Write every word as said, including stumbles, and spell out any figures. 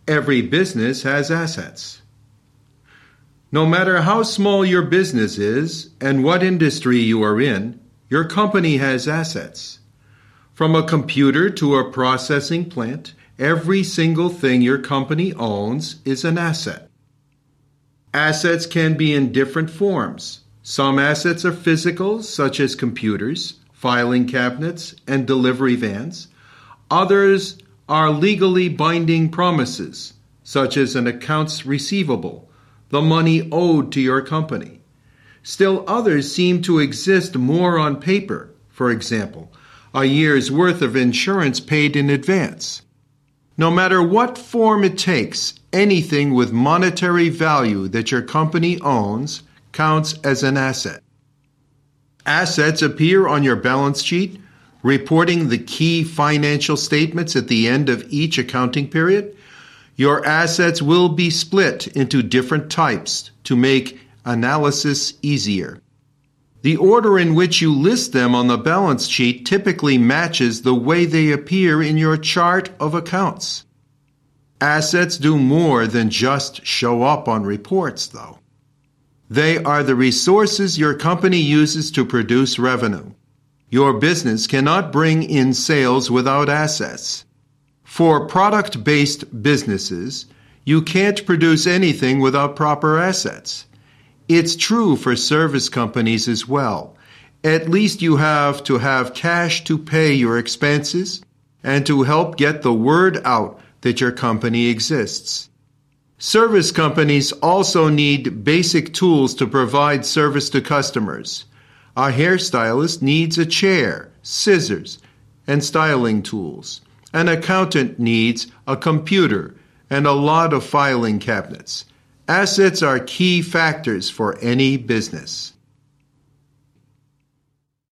Every business has assets. No matter how small your business is and what industry you are in, your company has assets. From a computer to a processing plant, every single thing your company owns is an asset. Assets can be in different forms. Some assets are physical, such as computers, filing cabinets, and delivery vans. Others are legally binding promises, such as an accounts receivable, the money owed to your company. Still others seem to exist more on paper, for example, a year's worth of insurance paid in advance. No matter what form it takes, anything with monetary value that your company owns counts as an asset. Assets appear on your balance sheet, reporting the key financial statements at the end of each accounting period. Your assets will be split into different types to make analysis easier. The order in which you list them on the balance sheet typically matches the way they appear in your chart of accounts. Assets do more than just show up on reports, though. They are the resources your company uses to produce revenue. Your business cannot bring in sales without assets. For product-based businesses, you can't produce anything without proper assets. It's true for service companies as well. At least you have to have cash to pay your expenses and to help get the word out that your company exists. Service companies also need basic tools to provide service to customers. A hairstylist needs a chair, scissors, and styling tools. An accountant needs a computer and a lot of filing cabinets. Assets are key factors for any business.